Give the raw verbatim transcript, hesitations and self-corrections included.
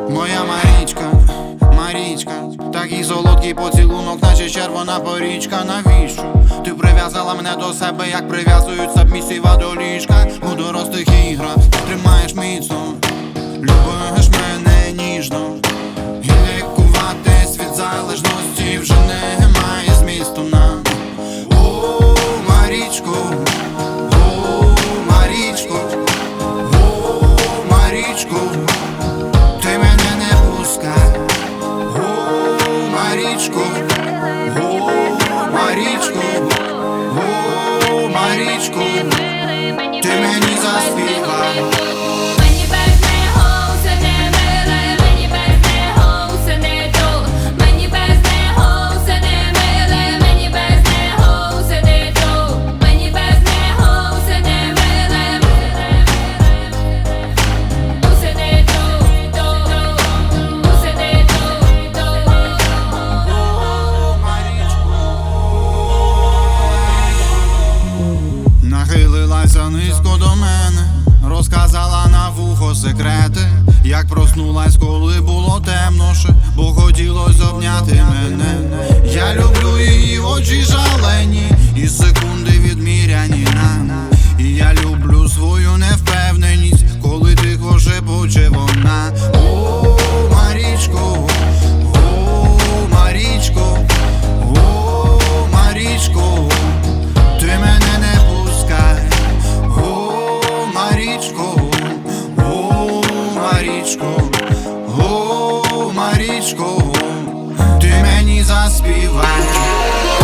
Моя Марічка, Марічка, такий солодкий поцілунок, наче червона порічка. Навіщо ти прив'язала мене до себе, як прив'язують сабмісіва до ліжка? У дорослих іграх тримаєш міцно, любиш мене ніжно, і лікуватись від залежності вже немає змісту нам. О, Марічко, о, Марічко, о, Марічко, ти мене не пускай. О, Марічко, о, Марічко, о, Марічко, ти мені заспівай. Нахилилася низько до мене, розказала на вухо секрети, як проснулась, коли було темноше, бо хотілось обняти мене. Я люблю її очі жалені, і секунди відміряні нам. І я люблю свою невпевненість, коли тихо шепоче вона. О, Марічко, о, Марічко, о, Марічко, ти мене не пускай. О, Марічко, о, Марічко, о, Марічко, ти мені заспівай.